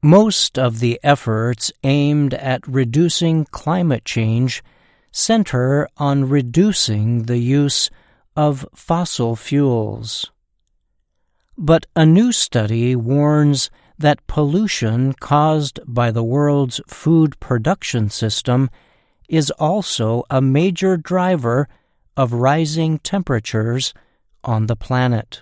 Most of the efforts aimed at reducing climate change center on reducing the use of fossil fuels. But a new study warns that pollution caused by the world's food production system is also a major driver of rising temperatures on the planet.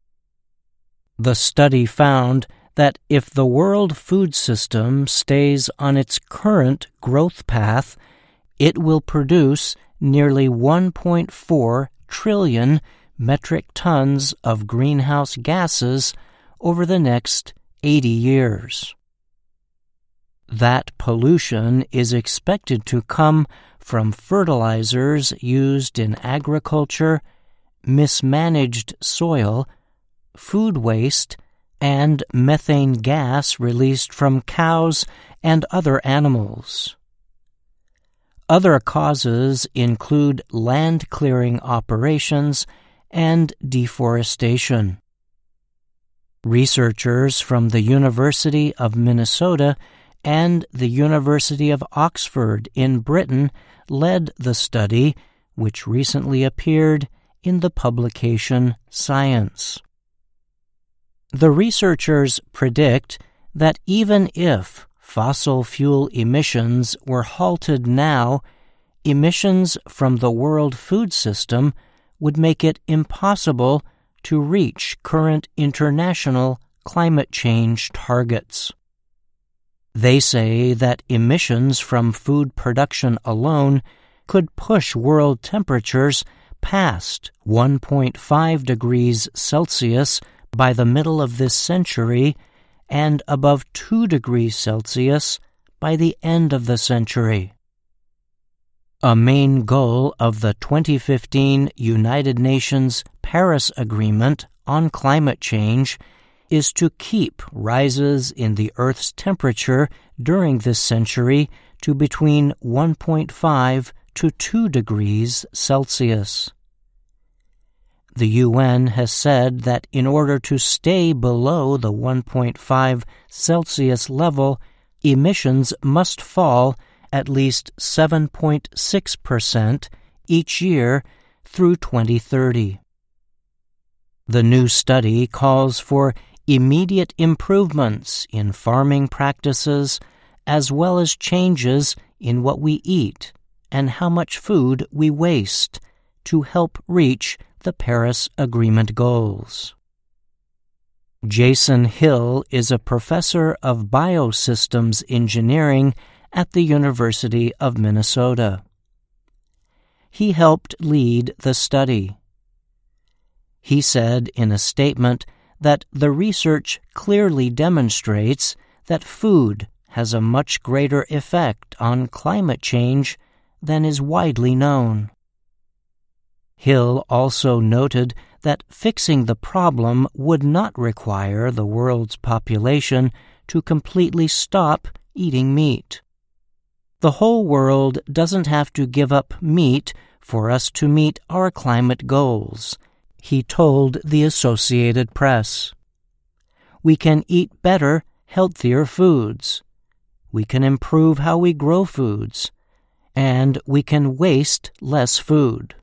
The study found that if the world food system stays on its current growth path, it will produce nearly 1.4 trillion metric tons of greenhouse gases over the next 80 years. That pollution is expected to come from fertilizers used in agriculture, mismanaged soil, food waste, and methane gas released from cows and other animals. Other causes include land clearing operations and deforestation. Researchers from the University of Minnesota and the University of Oxford in Britain led the study, which recently appeared in the publication Science. The researchers predict that even if fossil fuel emissions were halted now, emissions from the world food system would make it impossible to reach current international climate change targets. They say that emissions from food production alone could push world temperatures past 1.5 degrees Celsius by the middle of this century and above 2 degrees Celsius by the end of the century. A main goal of the 2015 United Nations Paris Agreement on climate change is to keep rises in the Earth's temperature during this century to between 1.5 to 2 degrees Celsius. The UN has said that in order to stay below the 1.5 Celsius level, emissions must fall at least 7.6% each year through 2030. The new study calls for immediate improvements in farming practices as well as changes in what we eat and how much food we waste to help reach the Paris Agreement goals. Jason Hill is a professor of biosystems engineering at the University of Minnesota. He helped lead the study. He said in a statement that the research clearly demonstrates that food has a much greater effect on climate change than is widely known. Hill also noted that fixing the problem would not require the world's population to completely stop eating meat. The whole world doesn't have to give up meat for us to meet our climate goals, he told the Associated Press. We can eat better, healthier foods. We can improve how we grow foods, and we can waste less food.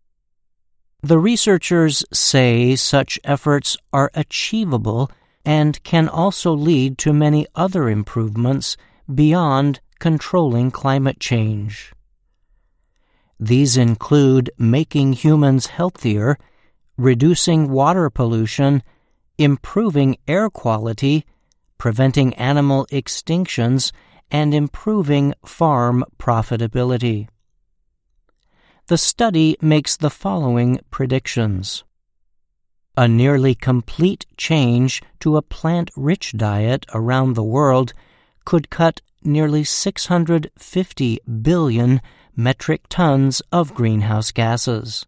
The researchers say such efforts are achievable and can also lead to many other improvements beyond controlling climate change. These include making humans healthier, reducing water pollution, improving air quality, preventing animal extinctions, and improving farm profitability. The study makes the following predictions. A nearly complete change to a plant-rich diet around the world could cut nearly 650 billion metric tons of greenhouse gases.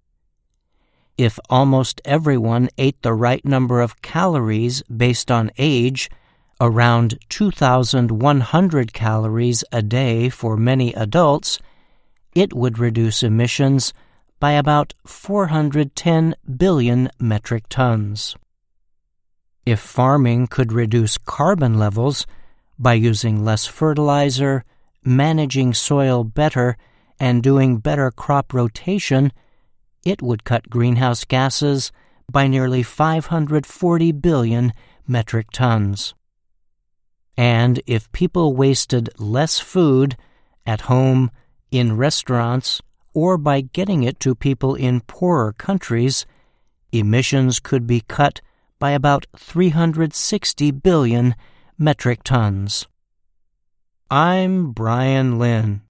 If almost everyone ate the right number of calories based on age, around 2,100 calories a day for many adults, it would reduce emissions by about 410 billion metric tons. If farming could reduce carbon levels by using less fertilizer, managing soil better, and doing better crop rotation, it would cut greenhouse gases by nearly 540 billion metric tons. And if people wasted less food at home, in restaurants, or by getting it to people in poorer countries, emissions could be cut by about 360 billion metric tons. I'm Brian Lynn.